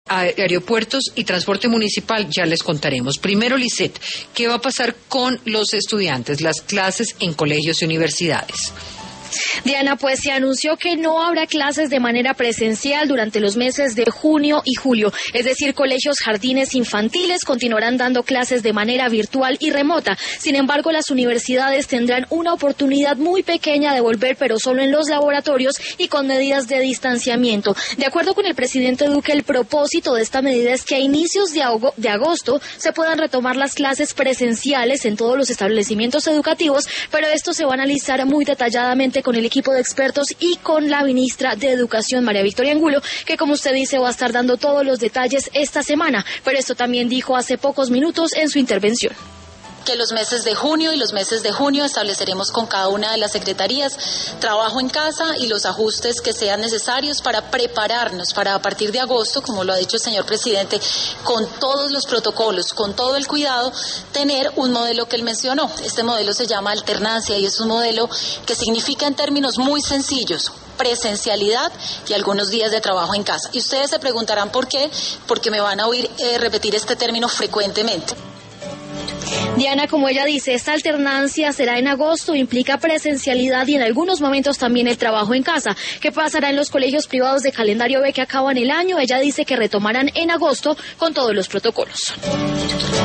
aeropuertos y transporte municipal, ya les contaremos. Primero, Lisset, ¿qué va a pasar con los estudiantes, las clases en colegios y universidades? Diana, pues se anunció que no habrá clases de manera presencial durante los meses de junio y julio. Es decir, colegios, jardines infantiles continuarán dando clases de manera virtual y remota. Sin embargo, las universidades tendrán una oportunidad muy pequeña de volver, pero solo en los laboratorios y con medidas de distanciamiento. De acuerdo con el presidente Duque, el propósito de esta medida es que a inicios de agosto se puedan retomar las clases presenciales en todos los establecimientos educativos, pero esto se va a analizar muy detalladamente con el equipo de expertos y con la ministra de Educación, María Victoria Angulo, que como usted dice va a estar dando todos los detalles esta semana, pero esto también dijo hace pocos minutos en su intervención. Que los meses de junio y los meses de junio estableceremos con cada una de las secretarías trabajo en casa y los ajustes que sean necesarios para prepararnos para a partir de agosto, como lo ha dicho el señor presidente, con todos los protocolos, con todo el cuidado, tener un modelo que él mencionó. Este modelo se llama alternancia y es un modelo que significa en términos muy sencillos presencialidad y algunos días de trabajo en casa. Y ustedes se preguntarán por qué, porque me van a oír repetir este término frecuentemente. Diana, como ella dice, esta alternancia será en agosto, implica presencialidad y en algunos momentos también el trabajo en casa. ¿Qué pasará en los colegios privados de calendario B que acaban el año? Ella dice que retomarán en agosto con todos los protocolos.